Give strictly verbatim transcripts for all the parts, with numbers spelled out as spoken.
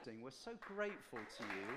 hosting. We're so grateful to you.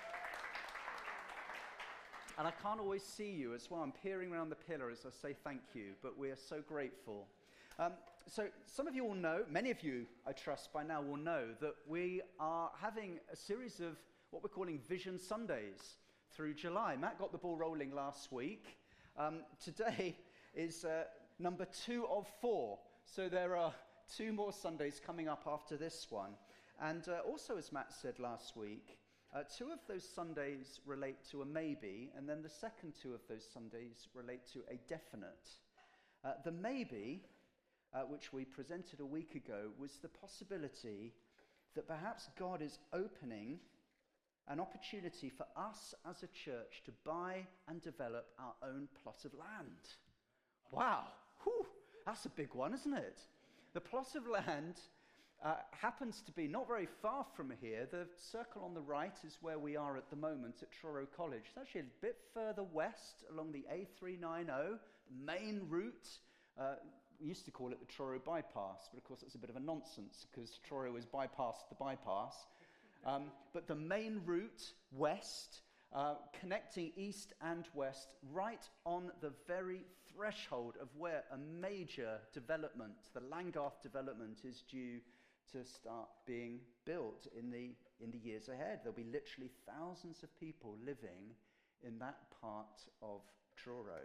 And I can't always see you as well. I'm peering around the pillar as I say thank you, but we are so grateful. Um, so some of you will know, many of you, I trust, by now will know that we are having a series of what we're calling Vision Sundays through July. Matt got the ball rolling last week. Um, today is uh, number two of four. So there are two more Sundays coming up after this one. And uh, also, as Matt said last week, uh, two of those Sundays relate to a maybe, and then the second two of those Sundays relate to a definite. Uh, the maybe, uh, which we presented a week ago, was the possibility that perhaps God is opening an opportunity for us as a church to buy and develop our own plot of land. Wow, whew, that's a big one, isn't it? The plot of land uh, happens to be not very far from here. The circle on the right is where we are at the moment at Truro College. It's actually a bit further west along the A three ninety, the main route. Uh, we used to call it the Truro bypass, but of course it's a bit of a nonsense because Truro is bypassed the bypass. Um, but the main route west, uh, connecting east and west, right on the very threshold of where a major development, the Langarth development, is due to start being built in the in the years ahead. There'll be literally thousands of people living in that part of Truro.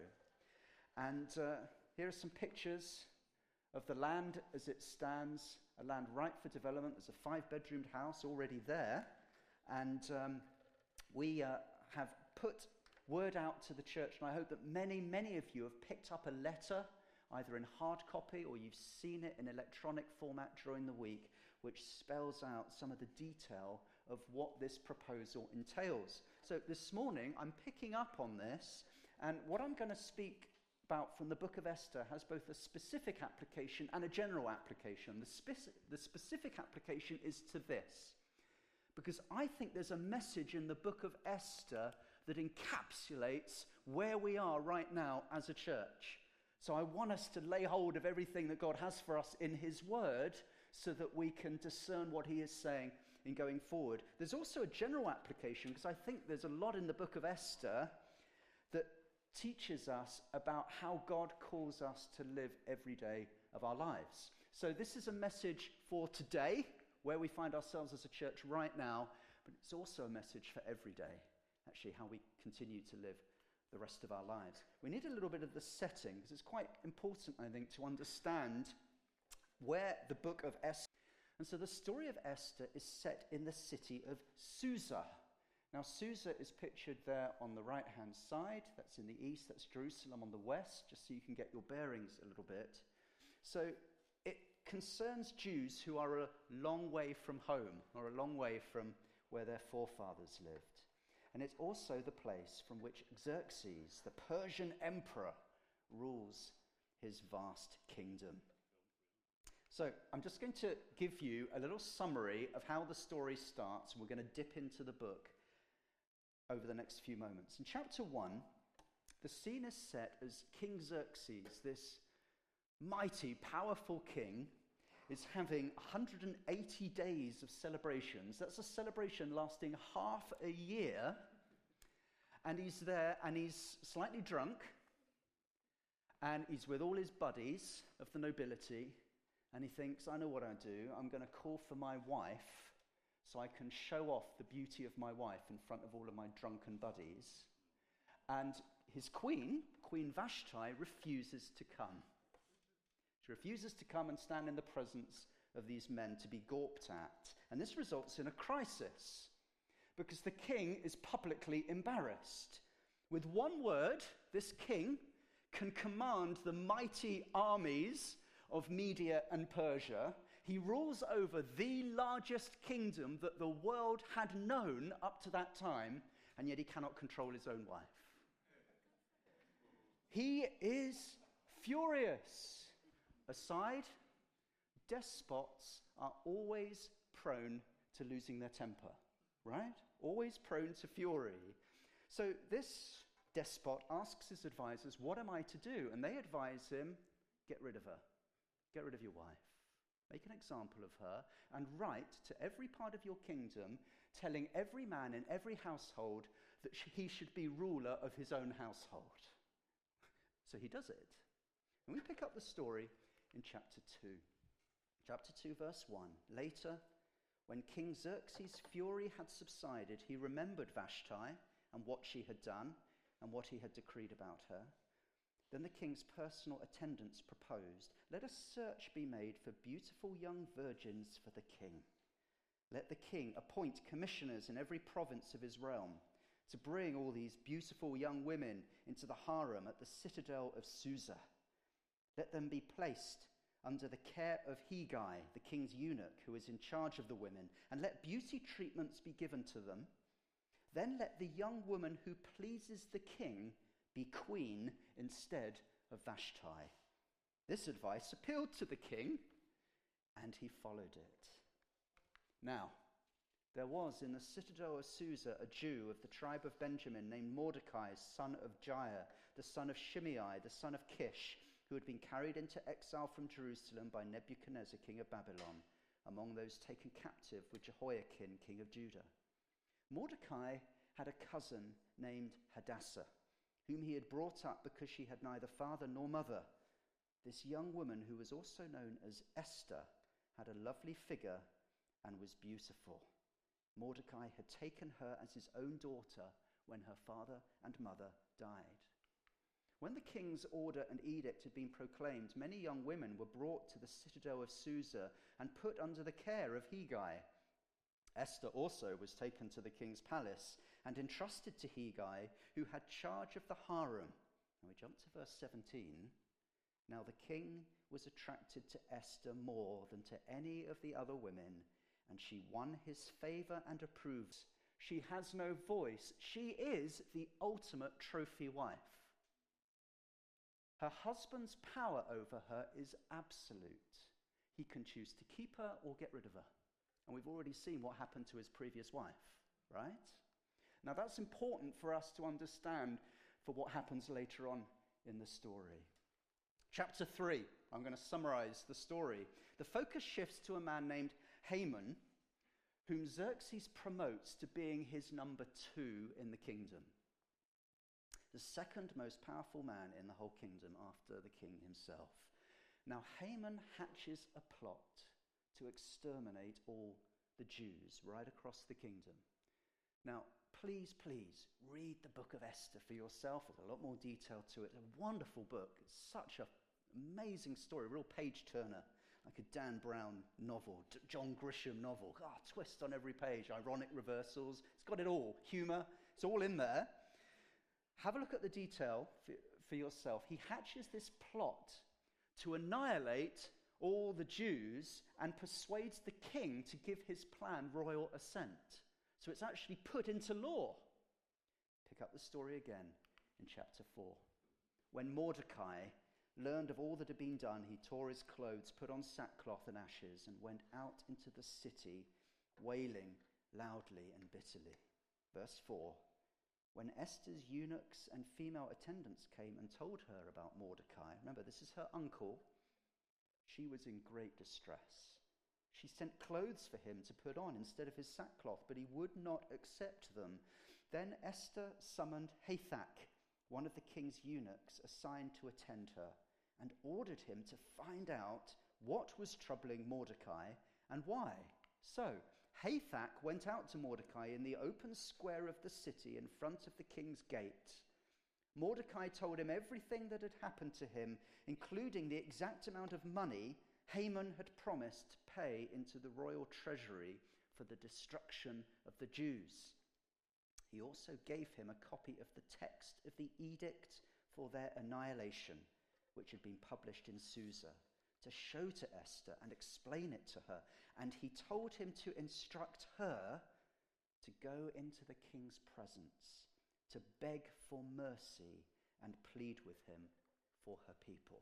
And uh, here are some pictures of the land as it stands, a land ripe for development. There's a five-bedroomed house already there. And um, we uh, have put word out to the church, and I hope that many, many of you have picked up a letter, either in hard copy or you've seen it in electronic format during the week, which spells out some of the detail of what this proposal entails. So this morning, I'm picking up on this, and what I'm going to speak about from the book of Esther has both a specific application and a general application. The, speci- the specific application is to this, because I think there's a message in the book of Esther that encapsulates where we are right now as a church. So I want us to lay hold of everything that God has for us in his word so that we can discern what he is saying in going forward. There's also a general application, because I think there's a lot in the book of Esther that teaches us about how God calls us to live every day of our lives. So this is a message for today, where we find ourselves as a church right now, but it's also a message for every day, actually, how we continue to live the rest of our lives. We need a little bit of the setting, because it's quite important, I think, to understand where the book of Esther. And so the story of Esther is set in the city of Susa. Now, Susa is pictured there on the right-hand side. That's in the east. That's Jerusalem on the west, just so you can get your bearings a little bit. So it concerns Jews who are a long way from home, or a long way from where their forefathers lived. And it's also the place from which Xerxes, the Persian emperor, rules his vast kingdom. So I'm just going to give you a little summary of how the story starts. We're going to dip into the book over the next few moments. In chapter one, the scene is set as King Xerxes, this mighty, powerful king, is having one hundred eighty days of celebrations. That's a celebration lasting half a year. And he's there, and he's slightly drunk, and he's with all his buddies of the nobility, and he thinks, I know what I'll do. I'm going to call for my wife, so I can show off the beauty of my wife in front of all of my drunken buddies. And his queen, Queen Vashti, refuses to come. She refuses to come and stand in the presence of these men to be gawped at. And this results in a crisis, because the king is publicly embarrassed. With one word, this king can command the mighty armies of Media and Persia. He rules over the largest kingdom that the world had known up to that time, and yet he cannot control his own wife. He is furious. Aside, despots are always prone to losing their temper, right? Always prone to fury. So this despot asks his advisors, what am I to do? And they advise him, get rid of her. Get rid of your wife. Make an example of her, and write to every part of your kingdom, telling every man in every household that he should be ruler of his own household. So he does it. And we pick up the story in chapter two. Chapter two, verse one. Later, when King Xerxes' fury had subsided, he remembered Vashti and what she had done and what he had decreed about her. Then the king's personal attendants proposed, "Let a search be made for beautiful young virgins for the king. Let the king appoint commissioners in every province of his realm to bring all these beautiful young women into the harem at the citadel of Susa. Let them be placed under the care of Hegai, the king's eunuch, who is in charge of the women, and let beauty treatments be given to them. Then let the young woman who pleases the king be queen instead of Vashti." This advice appealed to the king, and he followed it. Now, there was in the citadel of Susa a Jew of the tribe of Benjamin named Mordecai, son of Jair, the son of Shimei, the son of Kish, who had been carried into exile from Jerusalem by Nebuchadnezzar, king of Babylon, among those taken captive with Jehoiakim, king of Judah. Mordecai had a cousin named Hadassah, whom he had brought up because she had neither father nor mother. This young woman, who was also known as Esther, had a lovely figure and was beautiful. Mordecai had taken her as his own daughter when her father and mother died. When the king's order and edict had been proclaimed, many young women were brought to the citadel of Susa and put under the care of Hegai. Esther also was taken to the king's palace and entrusted to Hegai, who had charge of the harem. And we jump to verse seventeen. Now the king was attracted to Esther more than to any of the other women, and she won his favor and approves. She has no voice. She is the ultimate trophy wife. Her husband's power over her is absolute. He can choose to keep her or get rid of her. And we've already seen what happened to his previous wife, right? Now that's important for us to understand for what happens later on in the story. Chapter three, I'm going to summarize the story. The focus shifts to a man named Haman, whom Xerxes promotes to being his number two in the kingdom. The second most powerful man in the whole kingdom after the king himself. Now Haman hatches a plot to exterminate all the Jews right across the kingdom. Now, please, please read the book of Esther for yourself. There's a lot more detail to it. It's a wonderful book. It's such an amazing story, a real page-turner, like a Dan Brown novel, D- John Grisham novel. Ah, oh, twist on every page, ironic reversals. It's got it all. Humor, it's all in there. Have a look at the detail for, for yourself. He hatches this plot to annihilate all the Jews and persuades the king to give his plan royal assent. So it's actually put into law. Pick up the story again in chapter four. When Mordecai learned of all that had been done, he tore his clothes, put on sackcloth and ashes, and went out into the city, wailing loudly and bitterly. Verse four. When Esther's eunuchs and female attendants came and told her about Mordecai, remember this is her uncle, she was in great distress. She sent clothes for him to put on instead of his sackcloth, but he would not accept them. Then Esther summoned Hathach, one of the king's eunuchs assigned to attend her, and ordered him to find out what was troubling Mordecai and why. So Hathach went out to Mordecai in the open square of the city in front of the king's gate. Mordecai told him everything that had happened to him, including the exact amount of money Haman had promised to pay into the royal treasury for the destruction of the Jews. He also gave him a copy of the text of the edict for their annihilation, which had been published in Susa, to show to Esther and explain it to her. And he told him to instruct her to go into the king's presence, to beg for mercy and plead with him for her people.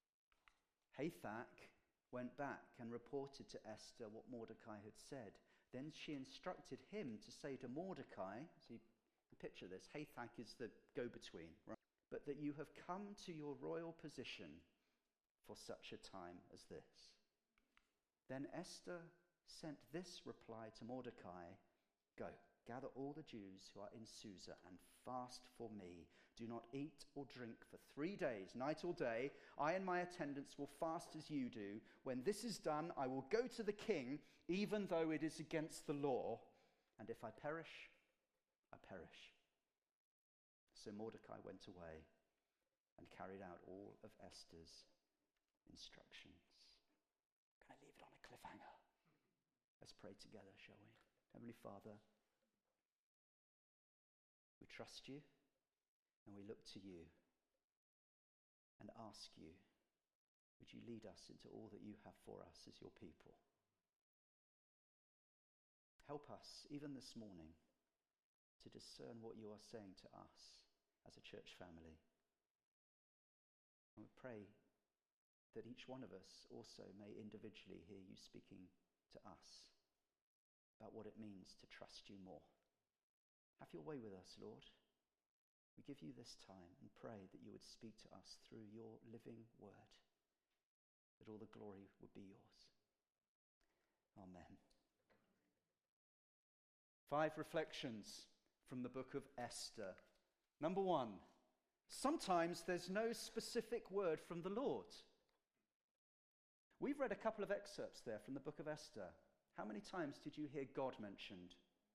Hathach went back and reported to Esther what Mordecai had said. Then she instructed him to say to Mordecai, so you picture this, Hathach is the go-between, right? But that you have come to your royal position for such a time as this. Then Esther sent this reply to Mordecai, "Go, gather all the Jews who are in Susa and fast for me. Do not eat or drink for three days, night or day. I and my attendants will fast as you do. When this is done, I will go to the king, even though it is against the law. And if I perish, I perish." So Mordecai went away and carried out all of Esther's instructions. Can I leave it on a cliffhanger? Let's pray together, shall we? Heavenly Father, we trust you and we look to you and ask you, would you lead us into all that you have for us as your people? Help us, even this morning, to discern what you are saying to us as a church family. And we pray that each one of us also may individually hear you speaking to us about what it means to trust you more. Have your way with us, Lord. We give you this time and pray that you would speak to us through your living word, that all the glory would be yours. Amen. Five reflections from the book of Esther. Number one, sometimes there's no specific word from the Lord. We've read a couple of excerpts there from the book of Esther. How many times did you hear God mentioned?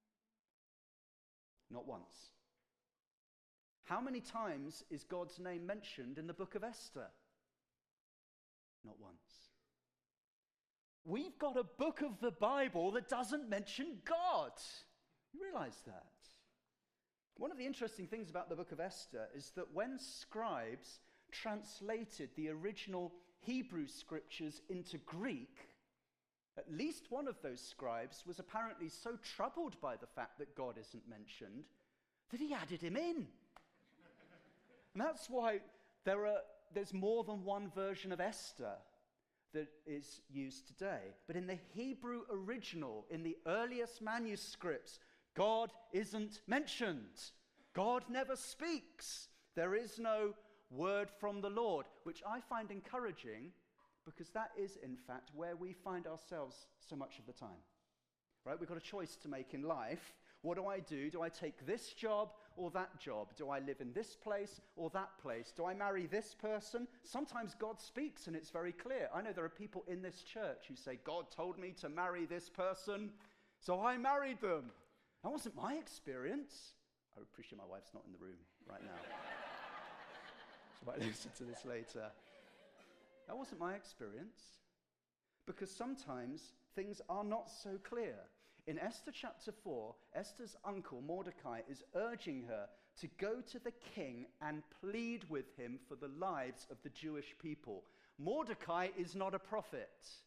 Not once. How many times is God's name mentioned in the book of Esther? Not once. We've got a book of the Bible that doesn't mention God. You realize that? One of the interesting things about the book of Esther is that when scribes translated the original Hebrew scriptures into Greek, at least one of those scribes was apparently so troubled by the fact that God isn't mentioned that he added him in. And that's why there are there's more than one version of Esther that is used today. But in the Hebrew original, in the earliest manuscripts, God isn't mentioned. God never speaks. There is no word from the Lord, which I find encouraging because that is, in fact, where we find ourselves so much of the time. Right? We've got a choice to make in life. What do I do? Do I take this job or that job? Do I live in this place or that place? Do I marry this person? Sometimes God speaks and it's very clear. I know there are people in this church who say, God told me to marry this person, so I married them. That wasn't my experience. I appreciate my wife's not in the room right now. She might listen to this later. That wasn't my experience. Because sometimes things are not so clear. In Esther chapter four, Esther's uncle Mordecai is urging her to go to the king and plead with him for the lives of the Jewish people. Mordecai is not a prophet.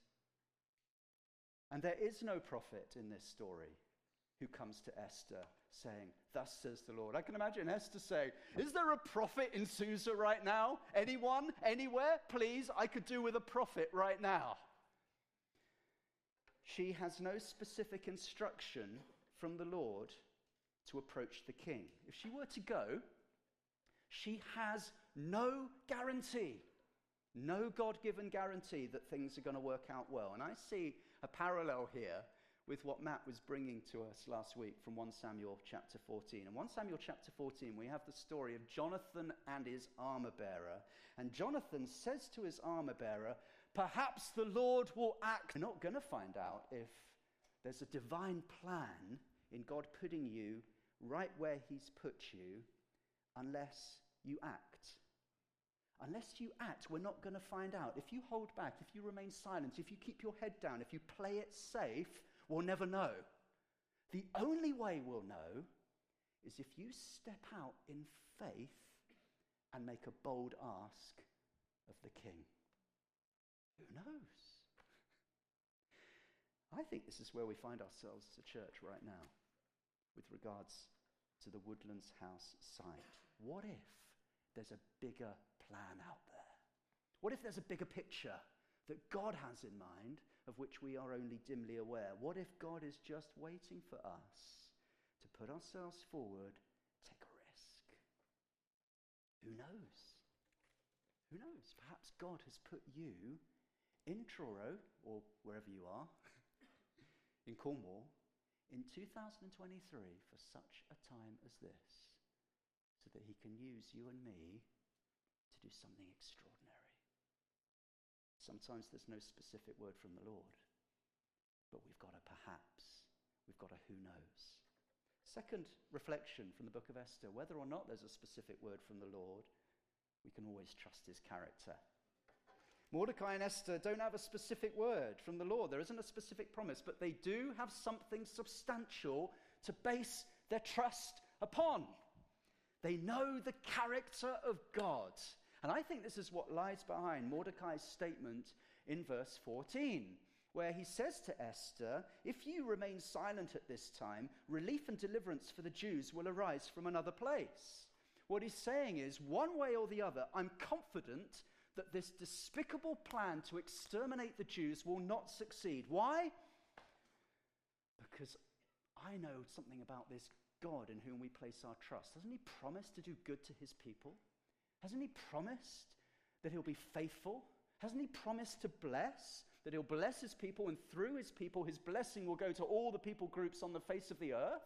And there is no prophet in this story who comes to Esther saying, "Thus says the Lord." I can imagine Esther saying, "Is there a prophet in Susa right now? Anyone? Anywhere? Please, I could do with a prophet right now." She has no specific instruction from the Lord to approach the king. If she were to go, she has no guarantee, no God-given guarantee that things are going to work out well. And I see a parallel here with what Matt was bringing to us last week from First Samuel chapter fourteen. In First Samuel chapter fourteen, we have the story of Jonathan and his armor-bearer. And Jonathan says to his armor-bearer, "Perhaps the Lord will act." You're not going to find out if there's a divine plan in God putting you right where he's put you unless you act. Unless you act, we're not going to find out. If you hold back, if you remain silent, if you keep your head down, if you play it safe, we'll never know. The only way we'll know is if you step out in faith and make a bold ask of the king. Who knows? I think this is where we find ourselves as a church right now with regards to the Woodlands House site. What if there's a bigger plan out there? What if there's a bigger picture that God has in mind of which we are only dimly aware? What if God is just waiting for us to put ourselves forward, take a risk? Who knows? Who knows? Perhaps God has put you in Truro, or wherever you are, in Cornwall, in two thousand twenty-three for such a time as this, so that he can use you and me to do something extraordinary. Sometimes there's no specific word from the Lord, but we've got a perhaps, we've got a who knows. Second reflection from the book of Esther, whether or not there's a specific word from the Lord, we can always trust his character. Mordecai and Esther don't have a specific word from the Lord. There isn't a specific promise, but they do have something substantial to base their trust upon. They know the character of God. And I think this is what lies behind Mordecai's statement in verse fourteen, where he says to Esther, if you remain silent at this time, relief and deliverance for the Jews will arise from another place. What he's saying is, one way or the other, I'm confident that this despicable plan to exterminate the Jews will not succeed. Why? Because I know something about this God in whom we place our trust. Hasn't he promised to do good to his people? Hasn't he promised that he'll be faithful? Hasn't he promised to bless? That he'll bless his people, and through his people, his blessing will go to all the people groups on the face of the earth?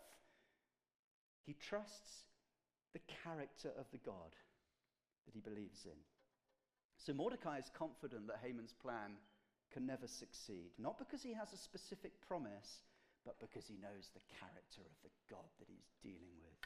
He trusts the character of the God that he believes in. So Mordecai is confident that Haman's plan can never succeed, not because he has a specific promise, but because he knows the character of the God that he's dealing with.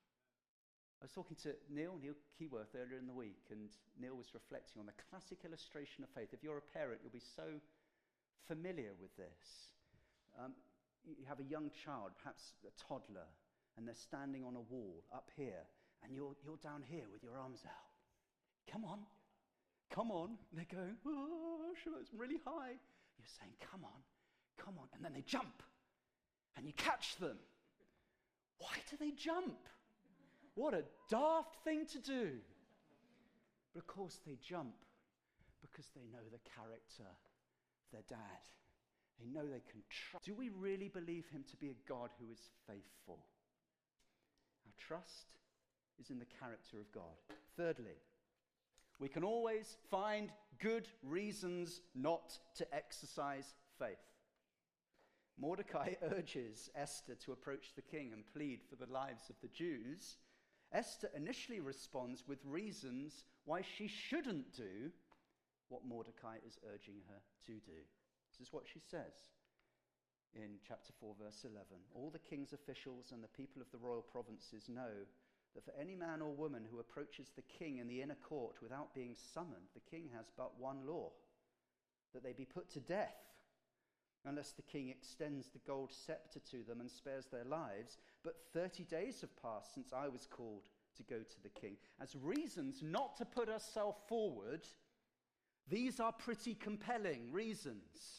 I was talking to Neil, Neil Keyworth earlier in the week, and Neil was reflecting on the classic illustration of faith. If you're a parent, you'll be so familiar with this. Um, you have a young child, perhaps a toddler, and they're standing on a wall up here, and you're, you're down here with your arms out. Come on. Come on. And they're going, oh, it's really high. You're saying, come on, come on. And then they jump, and you catch them. Why do they jump? What a daft thing to do. But of course they jump because they know the character of their dad. They know they can trust. Do we really believe him to be a God who is faithful? Our trust is in the character of God. Thirdly, we can always find good reasons not to exercise faith. Mordecai urges Esther to approach the king and plead for the lives of the Jews. Esther initially responds with reasons why she shouldn't do what Mordecai is urging her to do. This is what she says in chapter four, verse eleven. All the king's officials and the people of the royal provinces know that for any man or woman who approaches the king in the inner court without being summoned, the king has but one law, that they be put to death, unless the king extends the gold scepter to them and spares their lives. But thirty days have passed since I was called to go to the king. As reasons not to put herself forward, these are pretty compelling reasons.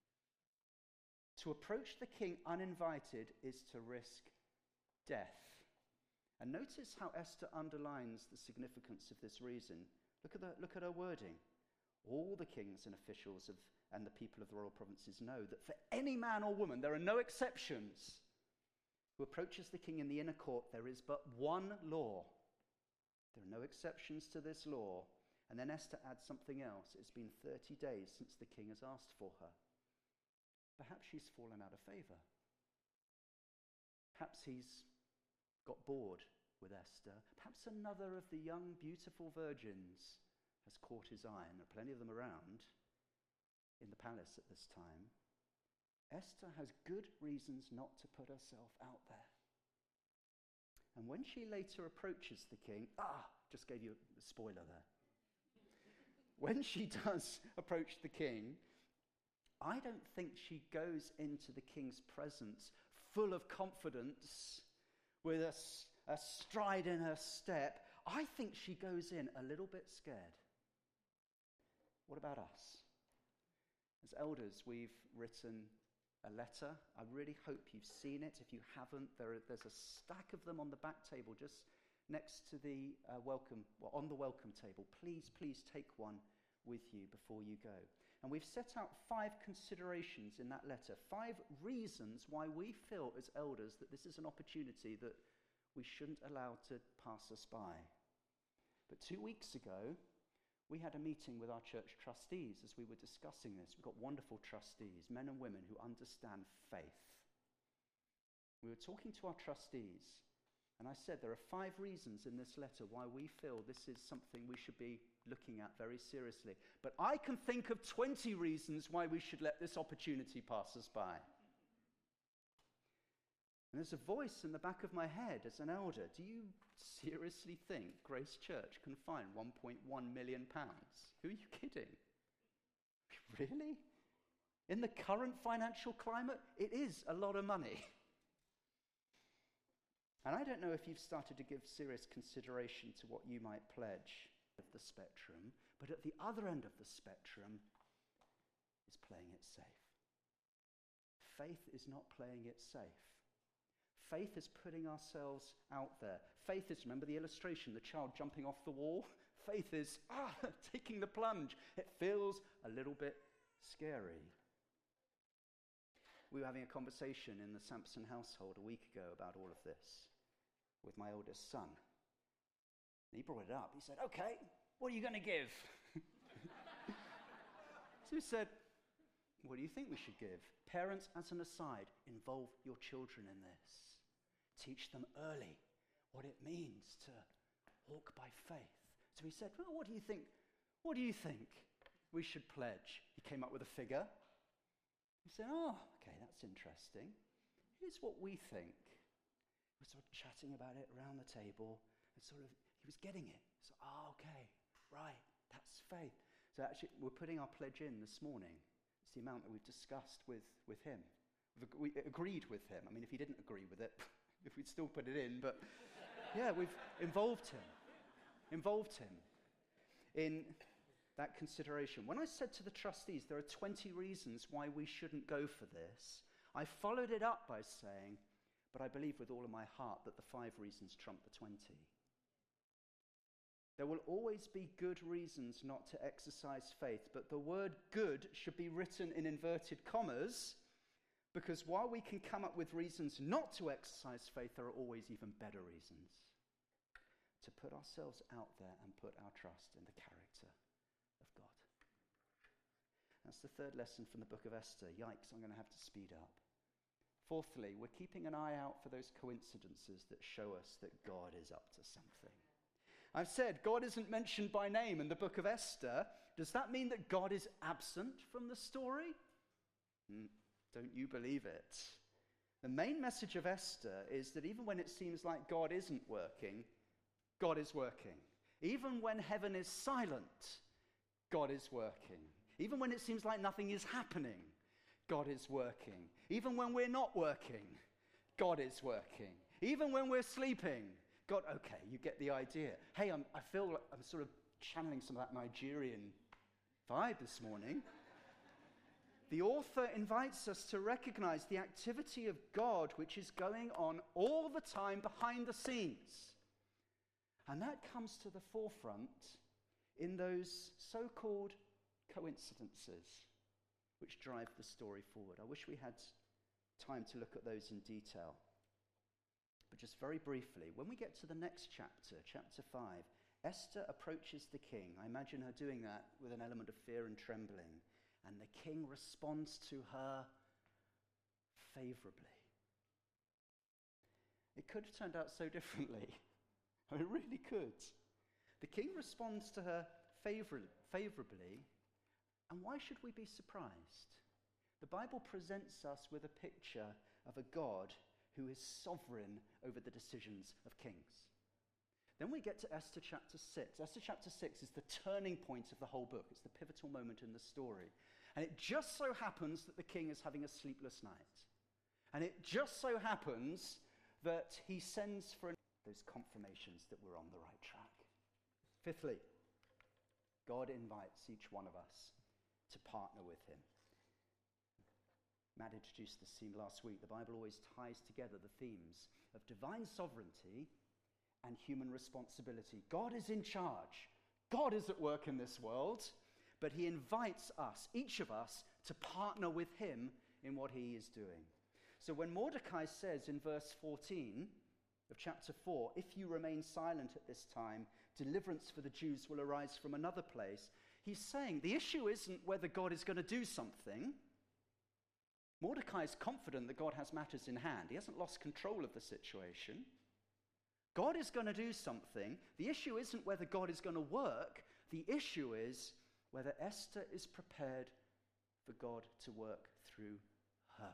To approach the king uninvited is to risk death. And notice how Esther underlines the significance of this reason. Look at the, look at her wording. All the kings and officials of, and the people of the royal provinces know that for any man or woman, there are no exceptions, who approaches the king in the inner court, there is but one law. There are no exceptions to this law. And then Esther adds something else. It's been thirty days since the king has asked for her. Perhaps she's fallen out of favor. Perhaps he's got bored with Esther. Perhaps another of the young, beautiful virgins has caught his eye, and there are plenty of them around in the palace at this time. Esther has good reasons not to put herself out there. And when she later approaches the king, ah, just gave you a spoiler there. When she does approach the king, I don't think she goes into the king's presence full of confidence, with a, a stride in her step. I think she goes in a little bit scared. What about us? As elders, we've written a letter. I really hope you've seen it. If you haven't, there are, there's a stack of them on the back table just next to the uh, welcome, well, on the welcome table. Please, please take one with you before you go. And we've set out five considerations in that letter, five reasons why we feel as elders that this is an opportunity that we shouldn't allow to pass us by. But two weeks ago, We had a meeting with our church trustees as we were discussing this. We've got wonderful trustees, men and women who understand faith. We were talking to our trustees, and I said there are five reasons in this letter why we feel this is something we should be looking at very seriously. But I can think of twenty reasons why we should let this opportunity pass us by. And there's a voice in the back of my head as an elder. Do you seriously think Grace Church can find one point one million pounds? Who are you kidding? Really? In the current financial climate, it is a lot of money. And I don't know if you've started to give serious consideration to what you might pledge of the spectrum, but at the other end of the spectrum is playing it safe. Faith is not playing it safe. Faith is putting ourselves out there. Faith is, remember the illustration, the child jumping off the wall? Faith is, ah, taking the plunge. It feels a little bit scary. We were having a conversation in the Sampson household a week ago about all of this with my oldest son. And he brought it up. He said, okay, what are you going to give? So he said, what do you think we should give? Parents, as an aside, involve your children in this. Teach them early what it means to walk by faith. So he said, well, what do you think? What do you think we should pledge? He came up with a figure. He said, oh, okay, that's interesting. Here's what we think. We were sort of chatting about it around the table, and sort of, he was getting it. So, oh, okay, right, that's faith. So actually, we're putting our pledge in this morning. It's the amount that we've discussed with, with him. We've, we agreed with him. I mean, if he didn't agree with it, if we'd still put it in, but yeah, we've involved him. Involved him in that consideration. When I said to the trustees, there are twenty reasons why we shouldn't go for this, I followed it up by saying, but I believe with all of my heart that the five reasons trump the twenty. There will always be good reasons not to exercise faith, but the word good should be written in inverted commas, because while we can come up with reasons not to exercise faith, there are always even better reasons to put ourselves out there and put our trust in the character of God. That's the third lesson from the book of Esther. Yikes, I'm going to have to speed up. Fourthly, we're keeping an eye out for those coincidences that show us that God is up to something. I've said God isn't mentioned by name in the book of Esther. Does that mean that God is absent from the story? Mm, don't you believe it? The main message of Esther is that even when it seems like God isn't working, God is working. Even when heaven is silent, God is working. Even when it seems like nothing is happening, God is working. Even when we're not working, God is working. Even when we're sleeping, God, okay, you get the idea. Hey, I'm, I feel like I'm sort of channeling some of that Nigerian vibe this morning. The author invites us to recognize the activity of God which is going on all the time behind the scenes. And that comes to the forefront in those so-called coincidences which drive the story forward. I wish we had time to look at those in detail. But just very briefly, when we get to the next chapter, chapter five, Esther approaches the king. I imagine her doing that with an element of fear and trembling. And the king responds to her favorably. It could have turned out so differently. It really could. The king responds to her favor- favorably. And why should we be surprised? The Bible presents us with a picture of a God who is sovereign over the decisions of kings. Then we get to Esther chapter six. Esther chapter six is the turning point of the whole book. It's the pivotal moment in the story. And it just so happens that the king is having a sleepless night. And it just so happens that he sends for those confirmations that we're on the right track. Fifthly, God invites each one of us to partner with him. Matt introduced this theme last week. The Bible always ties together the themes of divine sovereignty and human responsibility. God is in charge. God is at work in this world, but he invites us, each of us, to partner with him in what he is doing. So when Mordecai says in verse fourteen of chapter four, if you remain silent at this time, deliverance for the Jews will arise from another place. He's saying the issue isn't whether God is going to do something. Mordecai is confident that God has matters in hand. He hasn't lost control of the situation. God is going to do something. The issue isn't whether God is going to work. The issue is whether Esther is prepared for God to work through her.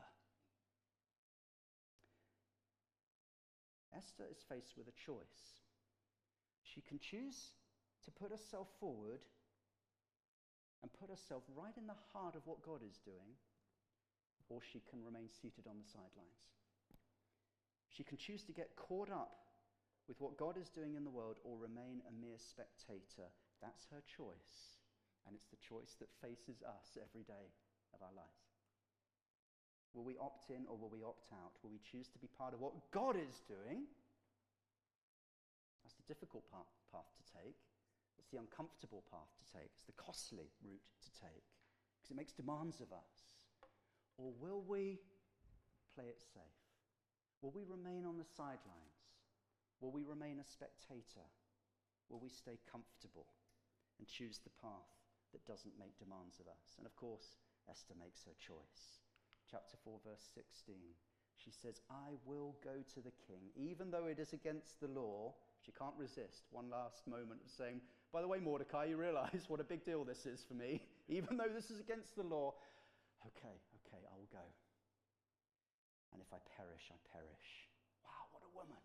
Esther is faced with a choice. She can choose to put herself forward and put herself right in the heart of what God is doing, or she can remain seated on the sidelines. She can choose to get caught up with what God is doing in the world or remain a mere spectator. That's her choice, and it's the choice that faces us every day of our lives. Will we opt in or will we opt out? Will we choose to be part of what God is doing? That's the difficult path, path to take. It's the uncomfortable path to take. It's the costly route to take because it makes demands of us. Or will we play it safe? Will we remain on the sidelines? Will we remain a spectator? Will we stay comfortable and choose the path that doesn't make demands of us? And of course, Esther makes her choice. Chapter four, verse sixteen. She says, I will go to the king, even though it is against the law. She can't resist one last moment of saying, by the way, Mordecai, you realize what a big deal this is for me. Even though this is against the law, okay, okay, I will go. And if I perish, I perish. Wow, what a woman.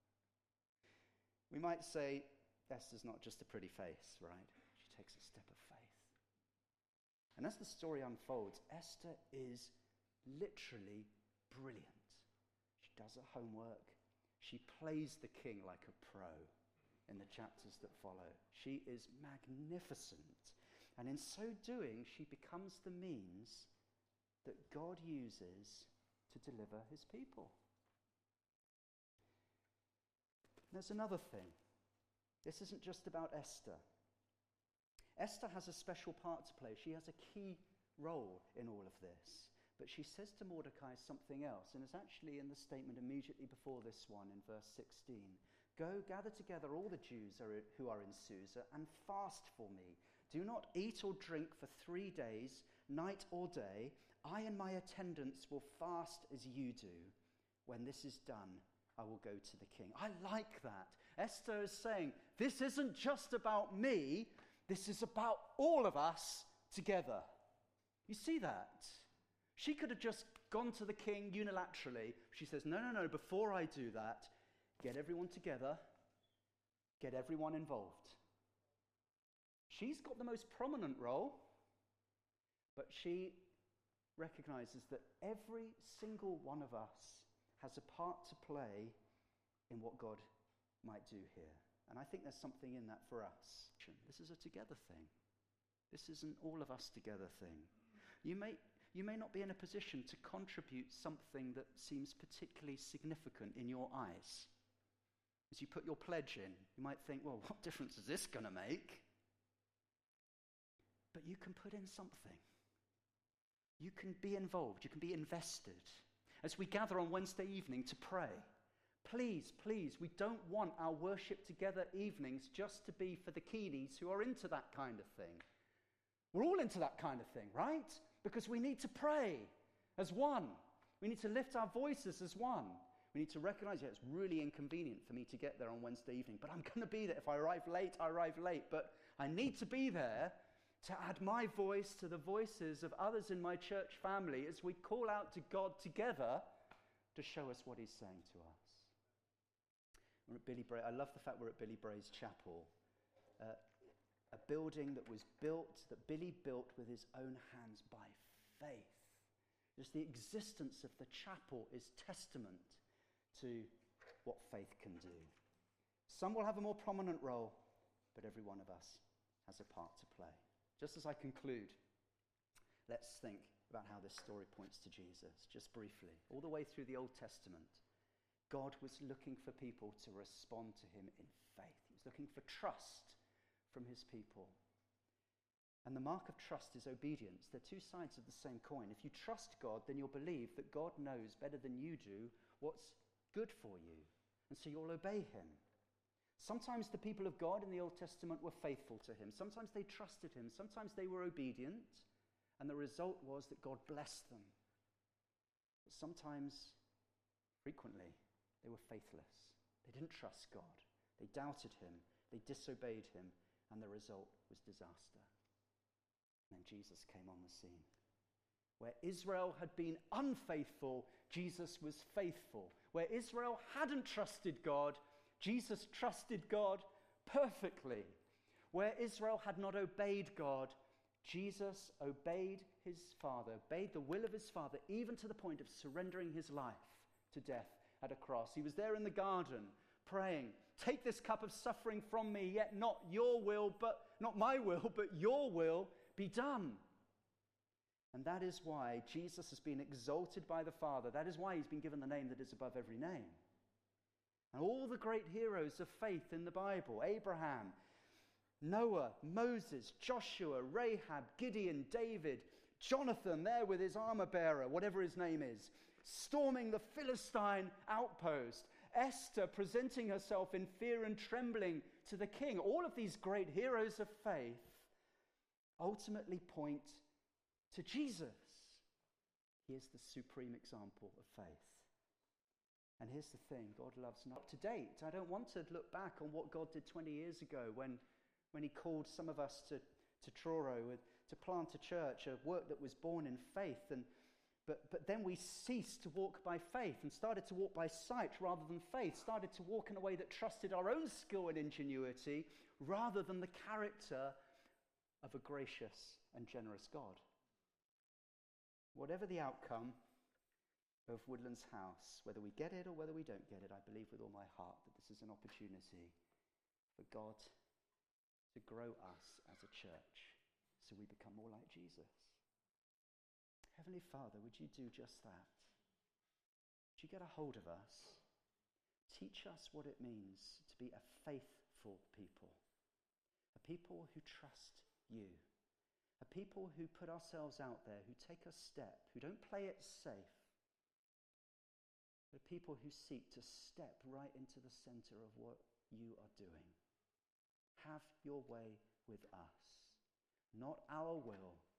We might say, Esther's not just a pretty face, right? She takes a step of faith. And as the story unfolds, Esther is literally brilliant. She does her homework. She plays the king like a pro in the chapters that follow. She is magnificent. And in so doing, she becomes the means that God uses to deliver his people. There's another thing. This isn't just about Esther. Esther has a special part to play. She has a key role in all of this. But she says to Mordecai something else, and it's actually in the statement immediately before this one in verse sixteen. Go, gather together all the Jews who are in Susa, and fast for me. Do not eat or drink for three days, night or day. I and my attendants will fast as you do. When this is done, I will go to the king. I like that. Esther is saying, this isn't just about me. This is about all of us together. You see that? She could have just gone to the king unilaterally. She says, no, no, no, before I do that, get everyone together, get everyone involved. She's got the most prominent role, but she recognizes that every single one of us has a part to play in what God might do here. And I think there's something in that for us. This is a together thing. This is an all of us together thing. You may... You may not be in a position to contribute something that seems particularly significant in your eyes. As you put your pledge in, you might think, well, what difference is this going to make? But you can put in something. You can be involved. You can be invested. As we gather on Wednesday evening to pray, please, please, we don't want our worship together evenings just to be for the keenies who are into that kind of thing. We're all into that kind of thing, right? Because we need to pray as one. We need to lift our voices as one. We need to recognize, yeah, it's really inconvenient for me to get there on Wednesday evening, but I'm going to be there. If I arrive late, I arrive late. But I need to be there to add my voice to the voices of others in my church family as we call out to God together to show us what he's saying to us. We're at Billy Bray. I love the fact we're at Billy Bray's chapel. Uh, A building that was built, that Billy built with his own hands by faith. Just the existence of the chapel is testament to what faith can do. Some will have a more prominent role, but every one of us has a part to play. Just as I conclude, let's think about how this story points to Jesus, just briefly. All the way through the Old Testament, God was looking for people to respond to him in faith. He was looking for trust from his people. And the mark of trust is obedience. They're two sides of the same coin. If you trust God, then you'll believe that God knows better than you do what's good for you. And so you'll obey him. Sometimes the people of God in the Old Testament were faithful to him. Sometimes they trusted him. Sometimes they were obedient. And the result was that God blessed them. But sometimes, frequently, they were faithless. They didn't trust God. They doubted him. They disobeyed him. And the result was disaster. And then Jesus came on the scene. Where Israel had been unfaithful, Jesus was faithful. Where Israel hadn't trusted God, Jesus trusted God perfectly. Where Israel had not obeyed God, Jesus obeyed his Father, obeyed the will of his Father, even to the point of surrendering his life to death at a cross. He was there in the garden praying, "Take this cup of suffering from me, yet not your will, but not my will, but your will be done." And that is why Jesus has been exalted by the Father. That is why he's been given the name that is above every name. And all the great heroes of faith in the Bible, Abraham, Noah, Moses, Joshua, Rahab, Gideon, David, Jonathan there with his armor bearer, whatever his name is, storming the Philistine outpost, Esther presenting herself in fear and trembling to the king. All of these great heroes of faith ultimately point to Jesus. He is the supreme example of faith. And here's the thing, God loves not up to date. I don't want to look back on what God did twenty years ago when, when he called some of us to, to Truro, with, to plant a church, a work that was born in faith. And but, but then we ceased to walk by faith and started to walk by sight rather than faith, started to walk in a way that trusted our own skill and ingenuity rather than the character of a gracious and generous God. Whatever the outcome of Woodlands House, whether we get it or whether we don't get it, I believe with all my heart that this is an opportunity for God to grow us as a church so we become more like Jesus. Heavenly Father, would you do just that? Would you get a hold of us? Teach us what it means to be a faithful people, a people who trust you, a people who put ourselves out there, who take a step, who don't play it safe, but people who seek to step right into the center of what you are doing. Have your way with us. Not our will,